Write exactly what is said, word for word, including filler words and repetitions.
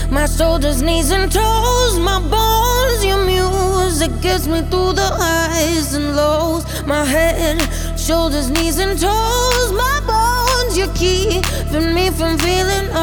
My shoulders, knees and toes, my bones, your music gets me through the highs and lows. My head, shoulders, knees and toes, my bones, you're keeping me from feeling